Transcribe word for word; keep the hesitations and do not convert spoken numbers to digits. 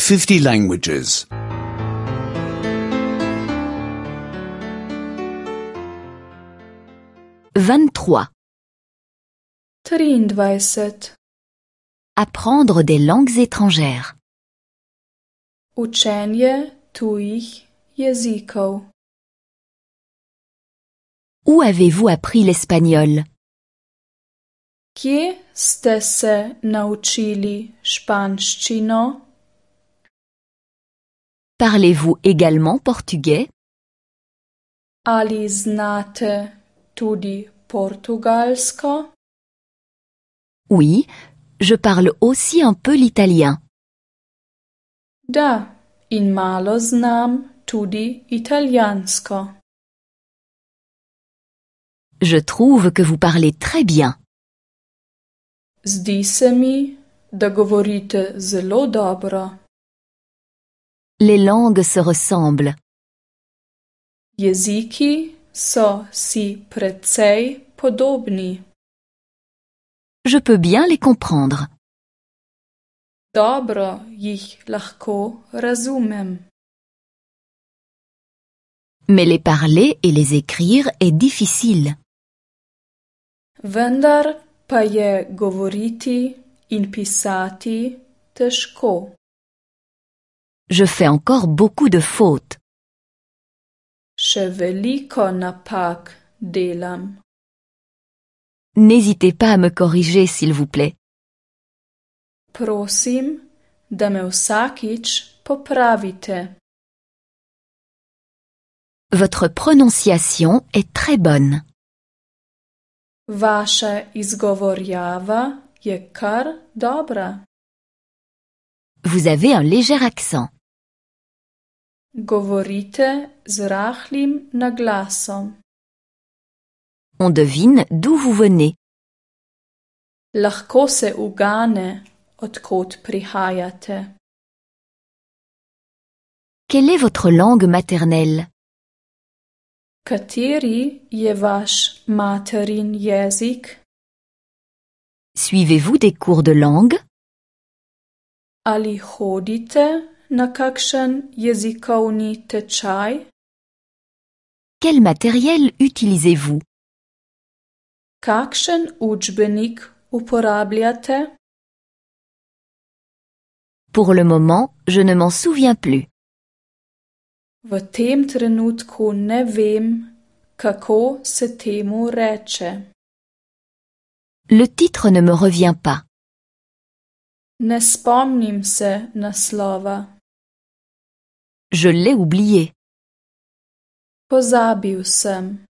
fifty languages. vingt-trois. triindvajset. Apprendre des langues étrangères. Učenje tujih jezikov. Où avez-vous appris l'espagnol? Kje ste se naučili španščino? Parlez-vous également portugais? Ali znate tudi portugalsko? Oui, je parle aussi un peu l'italien. Da, in malo znam tudi italijansko. Je trouve que vous parlez très bien. Zdi se mi, da govorite zelo dobro. Les langues se ressemblent. Jeziki so si precej podobni. Je peux bien les comprendre. Dobro jih lahko razumem. Mais les parler et les écrire est difficile. Vendar pa je govoriti in pisati težko. Je fais encore beaucoup de fautes. Še veliko napak delam. N'hésitez pas à me corriger, s'il vous plaît. Prosim, da me vsakič popravite. Votre prononciation est très bonne. Vaša izgovorjava je kar dobra. Vous avez un léger accent. Govorite z rahlim naglasom. On devine d'où vous venez. Lahko se ugane, od kod prihajate. Quelle est votre langue maternelle? Kateri je vaš materin jezik? Suivez-vous des cours de langue? Ali hodite na kakšen jezikovni tečaj? Quel matériel utilisez-vous? Kakšen učbenik uporabljate? Pour le moment, je ne m'en souviens plus. V tem trenutku ne vem, kako se temu reče. Le titre ne me revient pas. Ne spomnim se naslova. Je l'ai oublié. Pozabil sem.